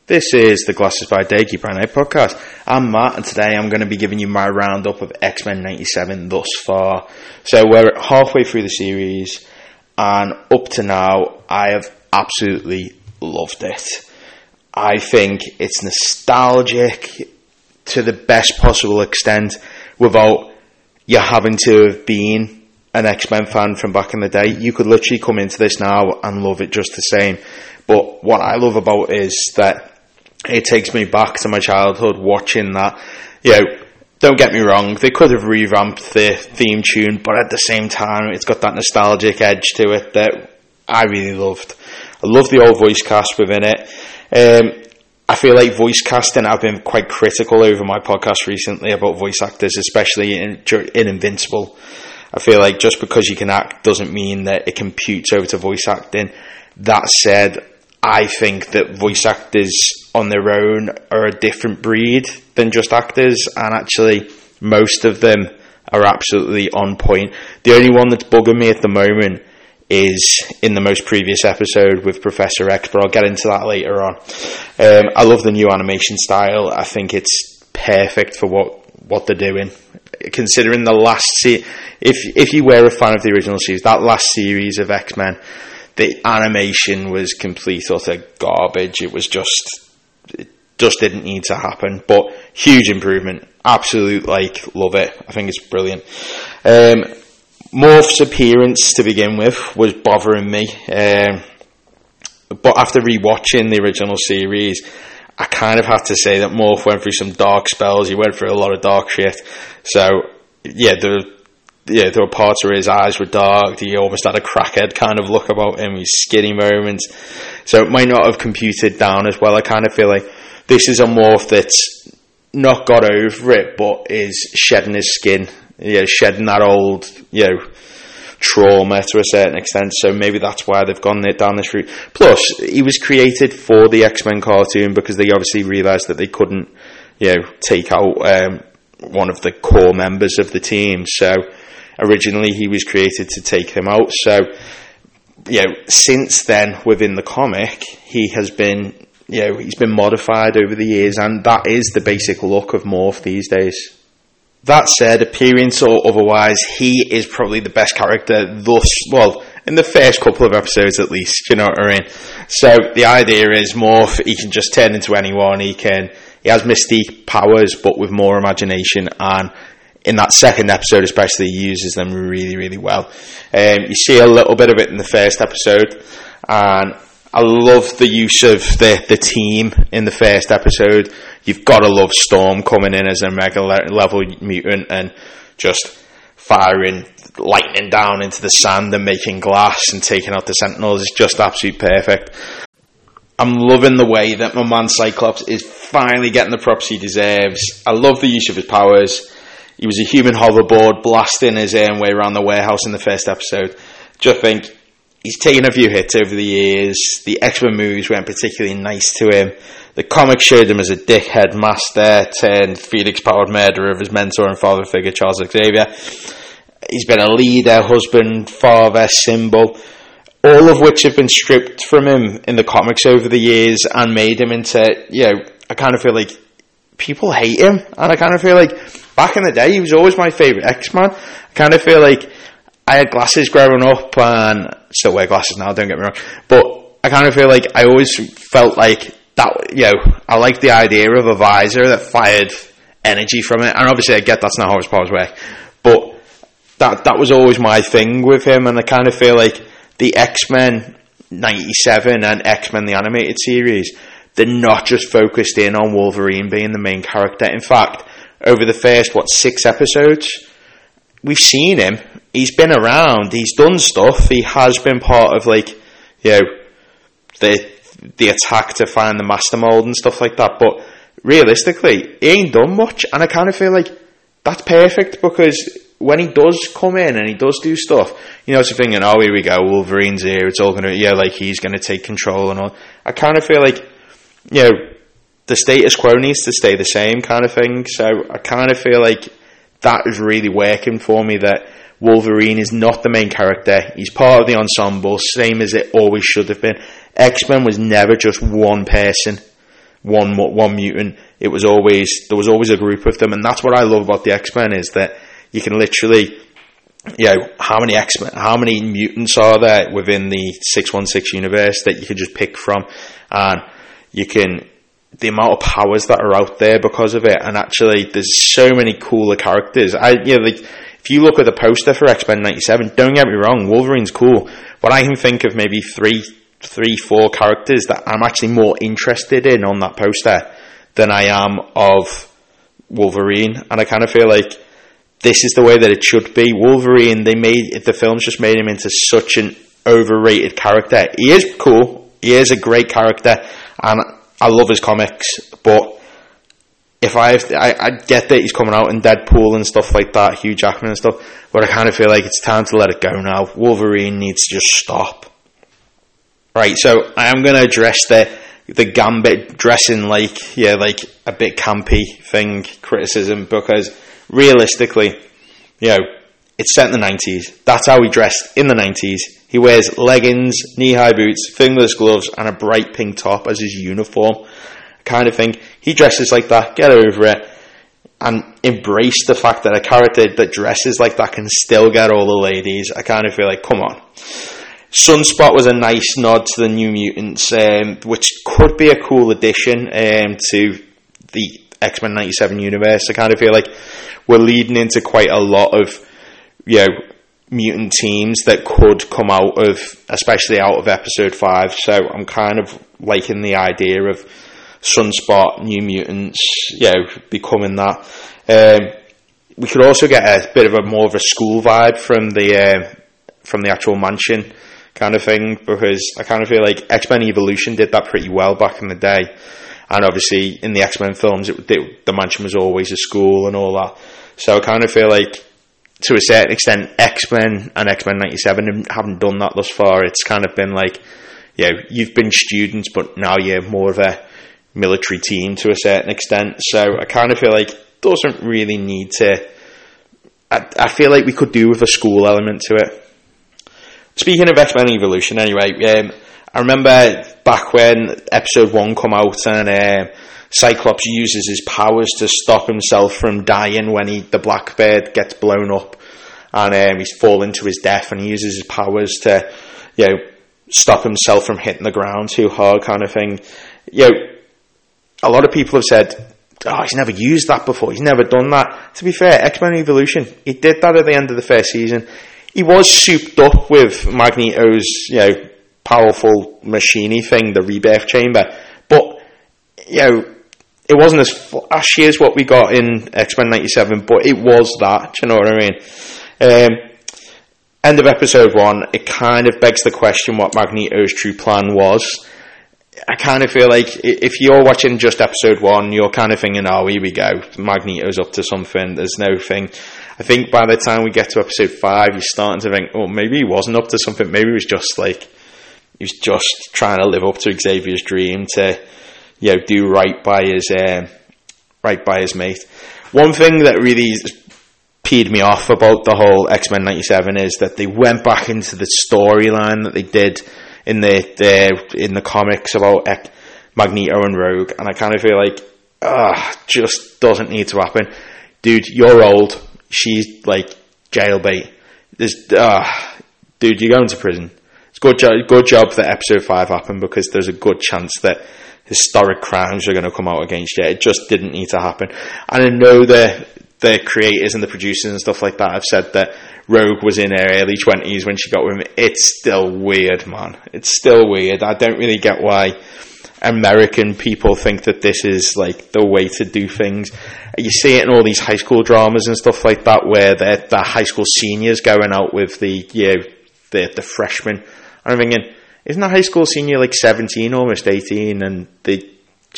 This is the Glasses by Day Keep Night podcast. I'm Matt, and today I'm going to be giving you my roundup of X-Men 97 thus far. So we're halfway through the series, and up to now, I have absolutely loved it. I think it's nostalgic to the best possible extent without you having to have been an X-Men fan from back in the day. You could literally come into this now and love it just the same. But what I love about it is that it takes me back to my childhood watching that. Don't get me wrong, they could have revamped the theme tune, but at the same time, it's got that nostalgic edge to it that I really loved. I love the old voice cast within it. I feel like voice casting, I've been quite critical over my podcast recently about voice actors, especially in Invincible. I feel like just because you can act doesn't mean that it computes over to voice acting. That said, I think that voice actors on their own are a different breed than just actors, and actually most of them are absolutely on point. The only one that's bugging me at the moment is in the most previous episode with Professor X, but I'll get into that later on. I love the new animation style. I think it's perfect for what they're doing. Considering the last if you were a fan of the original series, that last series of X-Men, the animation was complete utter garbage. It just didn't need to happen. But huge improvement. Absolute love it. I think it's brilliant. Morph's appearance to begin with was bothering me. But after rewatching the original series, I kind of have to say that Morph went through some dark spells. He went through a lot of dark shit. So, there were parts where his eyes were dark. He almost had a crackhead kind of look about him. His skinny moments. So it might not have computed down as well. I kind of feel like this is a Morph that's not got over it, but is shedding his skin. Shedding that old, trauma to a certain extent. So maybe that's why they've gone down this route. Plus, he was created for the X-Men cartoon because they obviously realised that they couldn't, take out one of the core members of the team. So originally he was created to take him out. So, since then within the comic, he has been, he's been modified over the years, and that is the basic look of Morph these days. That said, appearance or otherwise, he is probably the best character in the first couple of episodes at least, you know what I mean? So the idea is Morph, he can just turn into anyone, he has Mystique powers, but with more imagination, and in that second episode especially, he uses them really, really well. You see a little bit of it in the first episode, and I love the use of the team in the first episode. You've got to love Storm coming in as a mega level mutant and just firing lightning down into the sand and making glass and taking out the Sentinels. It's just absolutely perfect. I'm loving the way that my man Cyclops is finally getting the props he deserves. I love the use of his powers. He was a human hoverboard blasting his own way around the warehouse in the first episode. Just think, he's taken a few hits over the years. The X-Men movies weren't particularly nice to him. The comic showed him as a dickhead master turned Phoenix-powered murderer of his mentor and father figure, Charles Xavier. He's been a leader, husband, father, symbol, all of which have been stripped from him in the comics over the years and made him into, I kind of feel like people hate him. And I kind of feel like back in the day, he was always my favourite X-Man. I kind of feel like I had glasses growing up and still wear glasses now, don't get me wrong. But I kind of feel like I always felt like that, I like the idea of a visor that fired energy from it. And obviously I get that's not how his powers work. But that was always my thing with him. And I kind of feel like the X-Men 97 and X-Men the animated series, they're not just focused in on Wolverine being the main character. In fact, over the first, 6 episodes, we've seen him. He's been around. He's done stuff. He has been part of, the attack to find the Master Mold and stuff like that. But realistically, he ain't done much. And I kind of feel like that's perfect because when he does come in and he does do stuff, it's a thinking, oh, here we go, Wolverine's here. It's all going to, he's going to take control and all. I kind of feel like, the status quo needs to stay the same kind of thing. So I kind of feel like that is really working for me, that Wolverine is not the main character. He's part of the ensemble, same as it always should have been. X-Men was never just one person. one mutant. There was always a group of them, and that's what I love about the X-Men, is that you can literally, how many mutants are there within the 616 universe that you can just pick from, and the amount of powers that are out there because of it. And actually, there's so many cooler characters. If you look at the poster for X-Men 97, don't get me wrong, Wolverine's cool, but I can think of maybe three, four characters that I'm actually more interested in on that poster than I am of Wolverine. And I kind of feel like this is the way that it should be. Wolverine, the films just made him into such an overrated character. He is cool, he is a great character, and I love his comics, but if I get that he's coming out in Deadpool and stuff like that, Hugh Jackman and stuff, but I kind of feel like it's time to let it go now. Wolverine needs to just stop. Right, so I am going to address the Gambit dressing like a bit campy thing criticism, because realistically, it's set in the 90s. That's how he dressed in the 90s. He wears leggings, knee-high boots, fingerless gloves, and a bright pink top as his uniform. Kind of thing. He dresses like that. Get over it. And embrace the fact that a character that dresses like that can still get all the ladies. I kind of feel like, come on. Sunspot was a nice nod to the New Mutants, which could be a cool addition to the X-Men 97 universe. I kind of feel like we're leading into quite a lot of, mutant teams that could come out of, especially out of episode 5. So I'm kind of liking the idea of Sunspot, New Mutants, becoming that. We could also get a bit of more of a school vibe from the actual mansion kind of thing, because I kind of feel like X-Men Evolution did that pretty well back in the day, and obviously in the X-Men films the mansion was always a school and all that. So I kind of feel like, to a certain extent, X-Men and X-Men 97 haven't done that thus far. It's kind of been like, you've been students, but now you're more of a military team to a certain extent. So I kind of feel like it doesn't really need to. I feel like we could do with a school element to it. Speaking of X-Men Evolution, anyway, I remember back when episode 1 come out, and Cyclops uses his powers to stop himself from dying when the Blackbird gets blown up, and he's falling to his death, and he uses his powers to, stop himself from hitting the ground too hard, kind of thing. A lot of people have said, he's never used that before, he's never done that. To be fair, X-Men Evolution, he did that at the end of the first season. He was souped up with Magneto's, powerful machiney thing, the rebirth chamber, but, it wasn't as flashy as what we got in X-Men 97, but it was that, do you know what I mean? End of episode 1, it kind of begs the question what Magneto's true plan was. I kind of feel like if you're watching just episode 1, you're kind of thinking, here we go, Magneto's up to something, there's no thing. I think by the time we get to episode 5, you're starting to think, maybe he wasn't up to something, maybe he was just trying to live up to Xavier's dream to, do right by his mate. One thing that really peed me off about the whole X-Men 97 is that they went back into the storyline that they did in the comics about Magneto and Rogue, and I kind of feel like, just doesn't need to happen. Dude, you're old. She's like jailbait. Dude, you're going to prison. It's good job that episode 5 happened, because there's a good chance that historic crimes are going to come out against you. It just didn't need to happen. And I know the creators and the producers and stuff like that have said that Rogue was in her early 20s when she got with him. It's still weird, man. It's still weird. I don't really get why American people think that this is like the way to do things. You see it in all these high school dramas and stuff like that, where the high school seniors going out with the freshmen. I'm thinking, isn't a high school senior like 17, almost 18, and the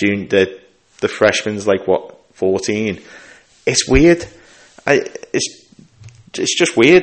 freshman's like 14? It's weird. It's just weird.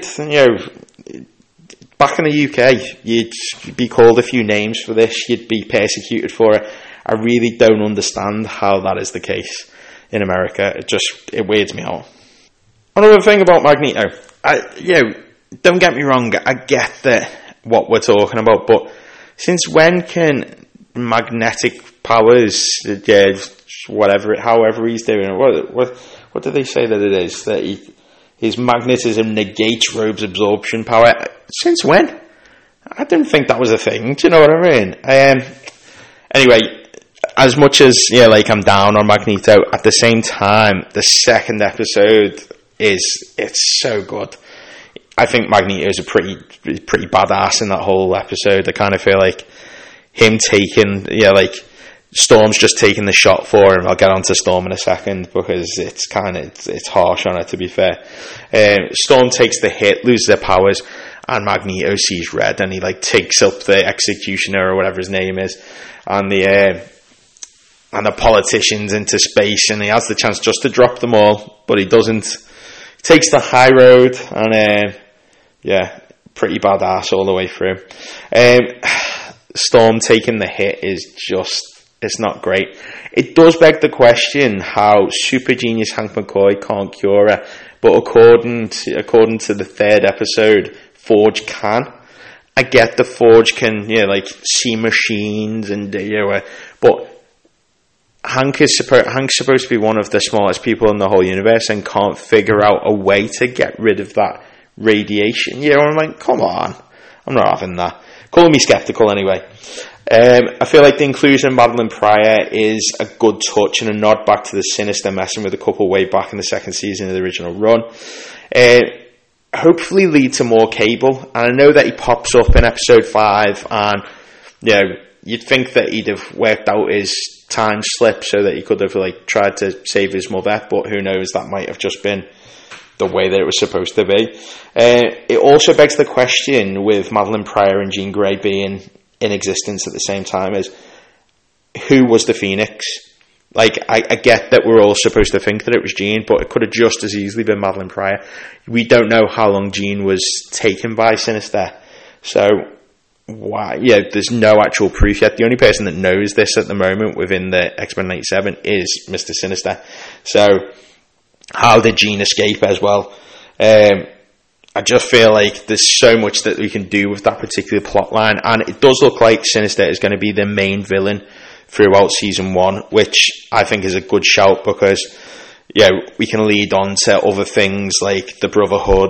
Back in the UK, you'd be called a few names for this. You'd be persecuted for it. I really don't understand how that is the case in America. It weirds me out. Another thing about Magneto, don't get me wrong, I get that what we're talking about, but since when can magnetic powers, yeah, however he's doing it. What do they say that it is? That his magnetism negates Rogue's absorption power. Since when? I didn't think that was a thing. Do you know what I mean? Anyway, as much as I'm down on Magneto, at the same time, the second episode it's so good. I think Magneto is a pretty badass in that whole episode. I kind of feel like him taking, Storm's just taking the shot for him. I'll get onto Storm in a second because it's harsh on her, to be fair. Storm takes the hit, loses their powers, and Magneto sees red, and he takes up the Executioner or whatever his name is, and the politicians into space, and he has the chance just to drop them all, but he doesn't. He takes the high road, and pretty badass all the way through. Storm taking the hit is it's not great. It does beg the question how super genius Hank McCoy can't cure her, but according to the third episode, Forge can. I get the Forge can see machines and but Hank's supposed to be one of the smartest people in the whole universe and can't figure out a way to get rid of that radiation. I'm like, come on, I'm not having that. Call me skeptical anyway. I feel like the inclusion of Madeline Pryor is a good touch and a nod back to the Sinister messing with a couple way back in the second season of the original run. Hopefully lead to more Cable. And I know that he pops up in episode 5, and you'd think that he'd have worked out his time slip so that he could have tried to save his mother, but who knows, that might have just been the way that it was supposed to be. It also begs the question, with Madeline Pryor and Jean Grey being in existence at the same time, is who was the Phoenix? I get that we're all supposed to think that it was Jean, but it could have just as easily been Madeline Pryor. We don't know how long Jean was taken by Sinister, so why? There's no actual proof yet. The only person that knows this at the moment within the X-Men 97 is Mr. Sinister. So how did Jean escape as well? I just feel like there's so much that we can do with that particular plot line, and it does look like Sinister is going to be the main villain throughout season 1, which I think is a good shout because we can lead on to other things like the Brotherhood.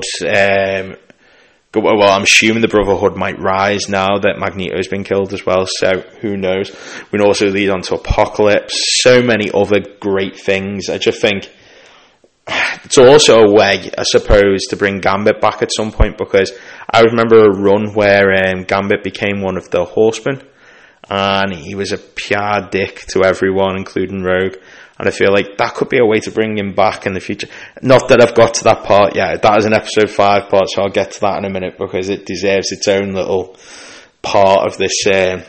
Well, I'm assuming the Brotherhood might rise now that Magneto's been killed as well, so who knows. We can also lead on to Apocalypse, so many other great things. I just think it's also a way, I suppose, to bring Gambit back at some point, because I remember a run where Gambit became one of the Horsemen, and he was a PR dick to everyone, including Rogue, and I feel like that could be a way to bring him back in the future. Not that I've got to that part yet. That is an episode 5 part, so I'll get to that in a minute, because it deserves its own little part of this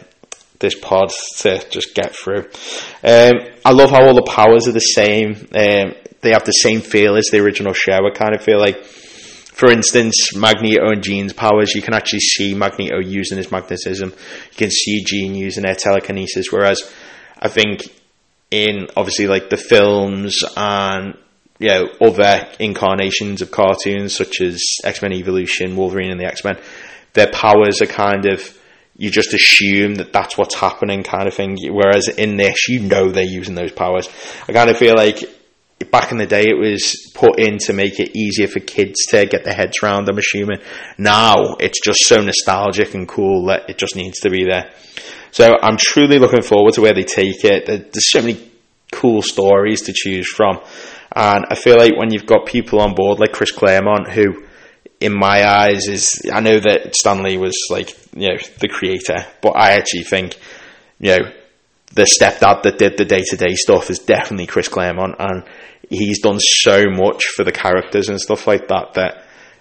pod to just get through. I love how all the powers are the same. They have the same feel as the original show. I kind of feel like, for instance, Magneto and Jean's powers, you can actually see Magneto using his magnetism. You can see Jean using her telekinesis, whereas I think in obviously the films and other incarnations of cartoons such as X-Men Evolution, Wolverine and the X-Men, their powers are kind of, you just assume that that's what's happening kind of thing, whereas in this they're using those powers. I kind of feel like back in the day it was put in to make it easier for kids to get their heads around, I'm assuming. Now it's just so nostalgic and cool that it just needs to be there. So I'm truly looking forward to where they take it. There's so many cool stories to choose from, and I feel like when you've got people on board like Chris Claremont, who in my eyes I know that Stan Lee was the creator, but I actually think the stepdad that did the day-to-day stuff is definitely Chris Claremont, and he's done so much for the characters and stuff like that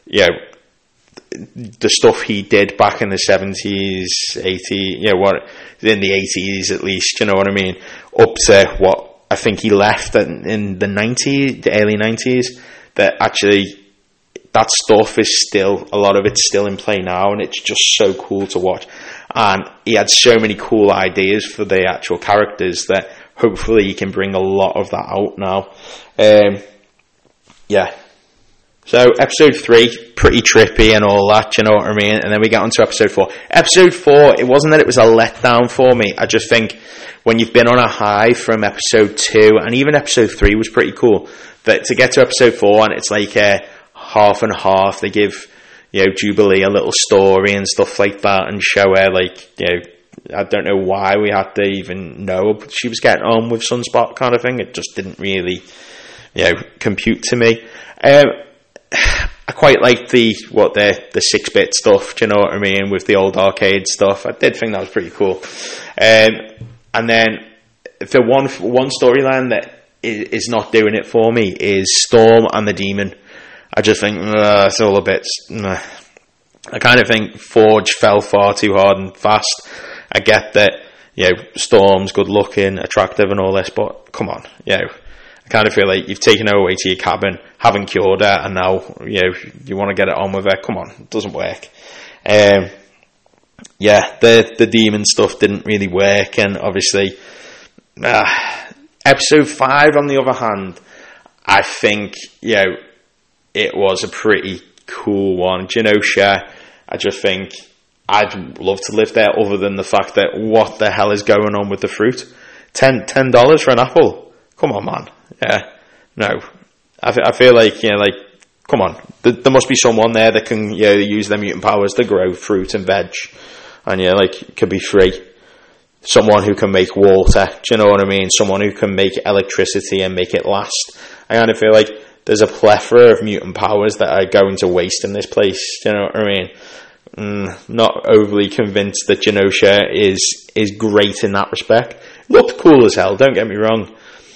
the stuff he did back in the 70s, 80s, what in the 80s at least, you know what I mean, up to what I think he left in the early 90s, that actually that stuff is still, a lot of it's still in play now, and it's just so cool to watch. And he had so many cool ideas for the actual characters that hopefully he can bring a lot of that out now. So episode 3, pretty trippy and all that, you know what I mean? And then we get on to episode 4. Episode 4, it wasn't that it was a letdown for me. I just think when you've been on a high from episode 2, and even episode 3 was pretty cool, that to get to episode 4 and it's like half and half, they give, you know, Jubilee a little story and stuff like that and show her, like, you know, I don't know why we had to even know she was getting on with Sunspot kind of thing. It just didn't really, you know, compute to me. I quite liked the 6-bit stuff, do you know what I mean, with the old arcade stuff. I did think that was pretty cool. And then the one storyline that is not doing it for me is Storm and the Demon. I just think it's all a bit. I kind of think Forge fell far too hard and fast. I get that, you know, Storm's good looking, attractive, and all this, but come on, you know. I kind of feel like you've taken her away to your cabin, haven't cured her, and now, you know, you want to get it on with her. Come on, it doesn't work. Yeah, the demon stuff didn't really work, and obviously, episode 5, on the other hand, I think, you know, it was a pretty cool one. Genosha, I just think I'd love to live there, other than the fact that what the hell is going on with the fruit? $10 for an apple? Come on, man. Yeah, no. I feel like, you know, like, come on. There must be someone there that can, you know, use their mutant powers to grow fruit and veg. And, you know, like, it could be free. Someone who can make water, do you know what I mean? Someone who can make electricity and make it last. I kind of feel like there's a plethora of mutant powers that are going to waste in this place, do you know what I mean? Not overly convinced that Genosha is great in that respect. Looked cool as hell, don't get me wrong.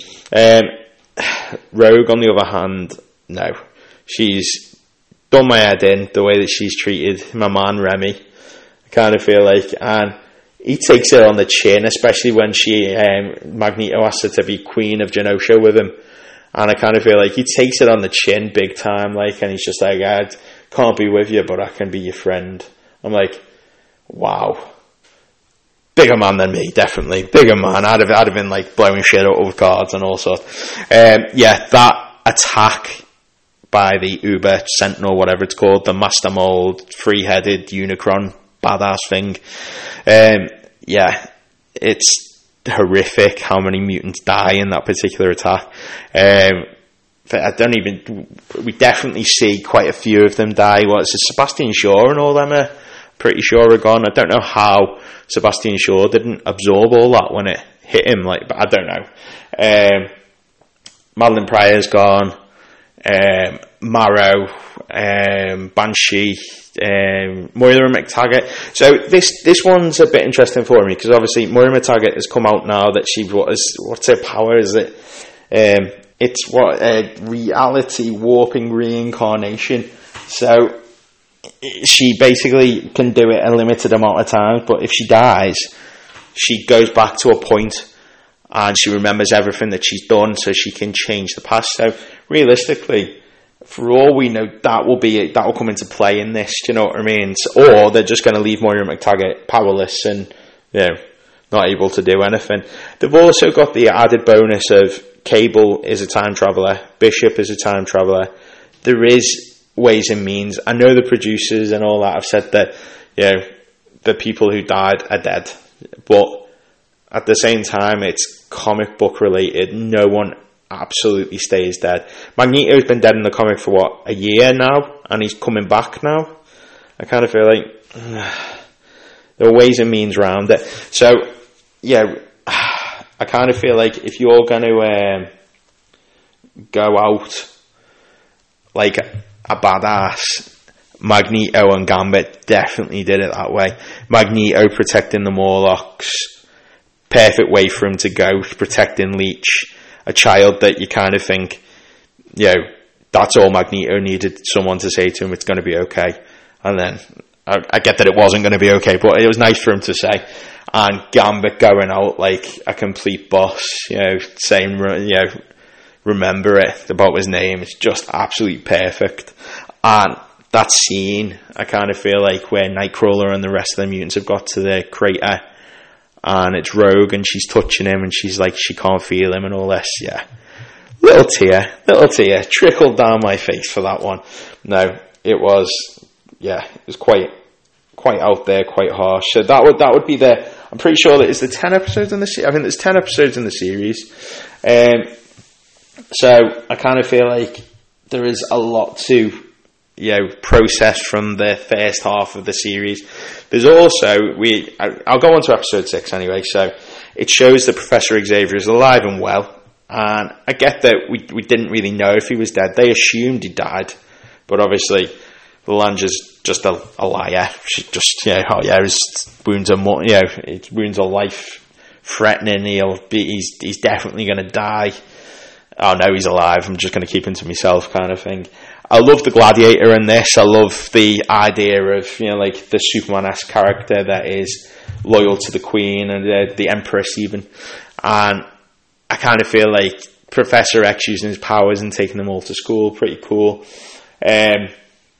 Rogue, on the other hand, no. She's done my head in, the way that she's treated my man Remy. I kind of feel like, and he takes her on the chin, especially when Magneto asks her to be Queen of Genosha with him. And I kind of feel like he takes it on the chin big time, like, and he's just like, I can't be with you, but I can be your friend. I'm like, wow. Bigger man than me, definitely. Bigger man. I'd have been like blowing shit out of cards and all sorts. Yeah, that attack by the Uber Sentinel, whatever it's called, the Master Mold, 3-headed Unicron, badass thing. Yeah, it's horrific how many mutants die in that particular attack. We definitely see quite a few of them die. What is it, Sebastian Shaw and all them are pretty sure are gone. I don't know how Sebastian Shaw didn't absorb all that when it hit him, like, but I don't know. Madeline Pryor's gone. Marrow, Banshee, Moira McTaggart. So this one's a bit interesting for me, because obviously Moira McTaggart has come out now that what's her power? Is it? It's reality warping reincarnation. So she basically can do it a limited amount of times, but if she dies, she goes back to a point and she remembers everything that she's done, so she can change the past. So realistically, for all we know, that will come into play in this. Do you know what I mean? Or they're just going to leave Moira McTaggart powerless and, you know, not able to do anything. They've also got the added bonus of Cable is a time traveller, Bishop is a time traveller. There is ways and means. I know the producers and all that have said that, you know, the people who died are dead, but at the same time, it's comic book related. No one absolutely stays dead. Magneto's been dead in the comic for a year now, and he's coming back now. I kind of feel like there are ways and means around it. So, yeah, I kind of feel like if you're going to go out like a badass, Magneto and Gambit definitely did it that way. Magneto protecting the Morlocks, perfect way for him to go, protecting Leech, a child that you kind of think, you know, that's all Magneto needed, someone to say to him, it's going to be okay. And then, I get that it wasn't going to be okay, but it was nice for him to say. And Gambit going out like a complete boss, you know, saying, you know, remember it about his name. It's just absolutely perfect. And that scene, I kind of feel like where Nightcrawler and the rest of the mutants have got to the crater, and it's Rogue and she's touching him and she's like, she can't feel him and all this. Yeah, little tear trickled down my face for that one. No, it was quite out there, quite harsh. So that would be I'm pretty sure that is the 10 episodes in the series. I think there's 10 episodes in the series. So I kind of feel like there is a lot to process from the first half of the series. There's also I'll go on to episode 6 anyway. So it shows that Professor Xavier is alive and well, and I get that we didn't really know if he was dead. They assumed he died, but obviously Lange's just a liar. She just his wounds are life threatening. He's definitely going to die. Oh no, he's alive. I'm just going to keep him to myself, kind of thing. I love the Gladiator in this. I love the idea of the Superman-esque character that is loyal to the Queen and the Empress even. And I kind of feel like Professor X using his powers and taking them all to school, pretty cool. And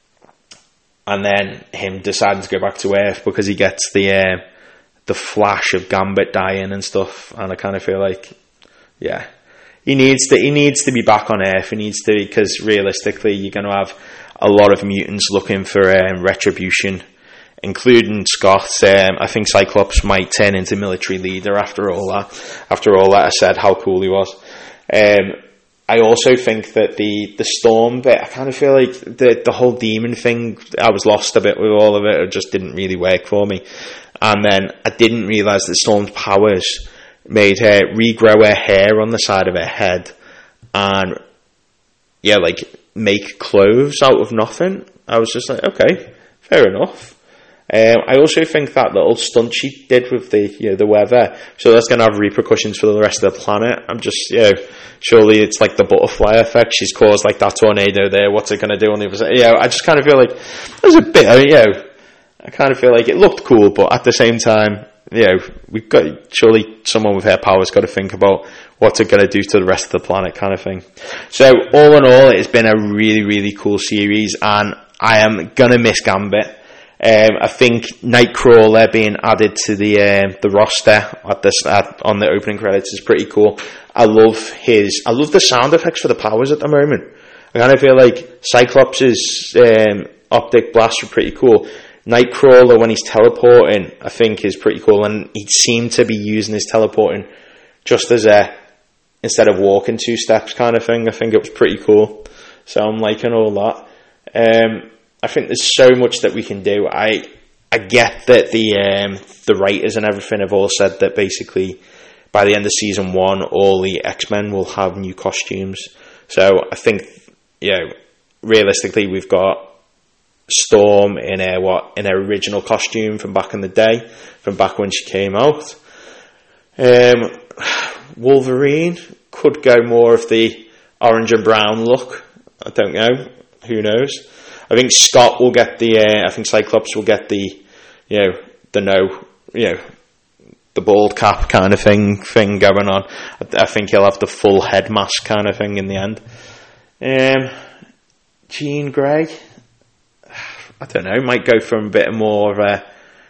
then him deciding to go back to Earth because he gets the flash of Gambit dying and stuff. And I kind of feel like, he needs to be back on Earth. He needs to, because realistically, you're going to have a lot of mutants looking for retribution, including Scott. I think Cyclops might turn into military leader after all that. After all that, I said how cool he was. I also think that the Storm bit, I kind of feel like the whole demon thing, I was lost a bit with all of it. It just didn't really work for me. And then I didn't realise that Storm's powers made her regrow her hair on the side of her head and make clothes out of nothing. I was just like, okay, fair enough. I also think that little stunt she did with the weather, so that's going to have repercussions for the rest of the planet. I'm just, surely it's like the butterfly effect. She's caused like that tornado there. What's it going to do on the other side? I just kind of feel like there's a bit, I kind of feel like it looked cool, but at the same time, we've got, surely someone with her powers got to think about what's it going to do to the rest of the planet, kind of thing. So all in all, it's been a really, really cool series, and I am going to miss Gambit. I think Nightcrawler being added to the roster on the opening credits is pretty cool. I love the sound effects for the powers at the moment. I kind of feel like Cyclops' optic blasts are pretty cool. Nightcrawler, when he's teleporting, I think is pretty cool, and he seemed to be using his teleporting just as instead of walking 2 steps kind of thing. I think it was pretty cool, so I'm liking all that. I think there's so much that we can do. I get that the writers and everything have all said that basically by the end of season 1, all the X-Men will have new costumes. So I think, realistically, we've got Storm in her original costume from back in the day, from back when she came out. Wolverine could go more of the orange and brown look. I don't know. Who knows? I think Scott will get I think Cyclops will get the bald cap kind of thing going on. I think he'll have the full head mask kind of thing in the end. Jean Grey, I don't know, might go for a bit more of a,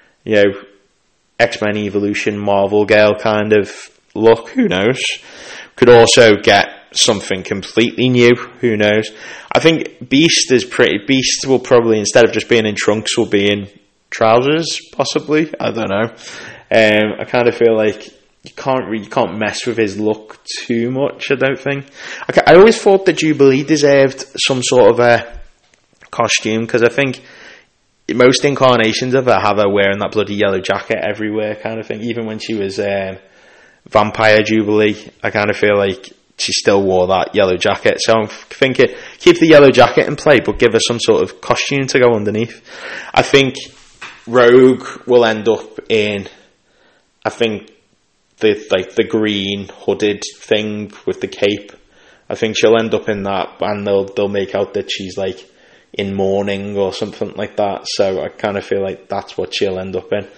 X-Men Evolution Marvel girl kind of look. Who knows? Could also get something completely new. Who knows? I think Beast will probably, instead of just being in trunks, will be in trousers, possibly. I don't know. I kind of feel like you can't mess with his look too much, I don't think. I always thought that Jubilee deserved some sort of a costume, because I think most incarnations of her have her wearing that bloody yellow jacket everywhere kind of thing. Even when she was Vampire Jubilee, I kind of feel like she still wore that yellow jacket. So I'm thinking, keep the yellow jacket in play, but give her some sort of costume to go underneath. I think Rogue will end up in, I think, the green hooded thing with the cape. I think she'll end up in that, and they'll make out that she's like in mourning or something like that. So I kind of feel like that's what she'll end up in.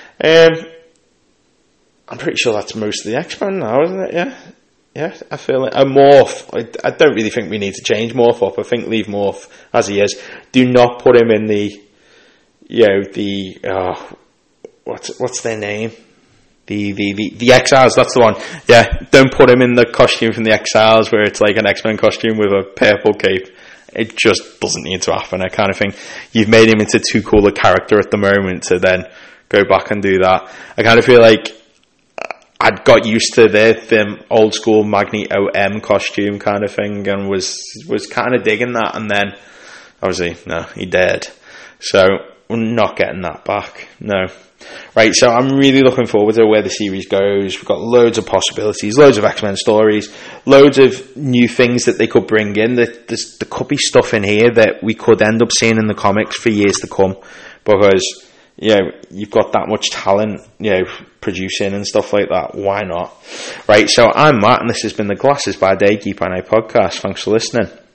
I'm pretty sure that's most of the X-Men now, isn't it? Yeah, I feel like a Morph. I don't really think we need to change Morph up. I think leave Morph as he is. Do not put him in what's their name? The Exiles, that's the one. Yeah, don't put him in the costume from the Exiles where it's like an X-Men costume with a purple cape. It just doesn't need to happen, that kind of thing. You've made him into too cool a character at the moment to then go back and do that. I kind of feel like I'd got used to the old school Magneto M costume kind of thing and was kind of digging that, and then obviously, no, he dead. So we're not getting that back, no. Right, so I'm really looking forward to where the series goes. We've got loads of possibilities, loads of X-Men stories, loads of new things that they could bring in. There could be stuff in here that we could end up seeing in the comics for years to come, because, you know, you've got that much talent, you know, producing and stuff like that. Why not? Right, so I'm Matt, and this has been the Glasses by Day Geek by Night podcast. Thanks for listening.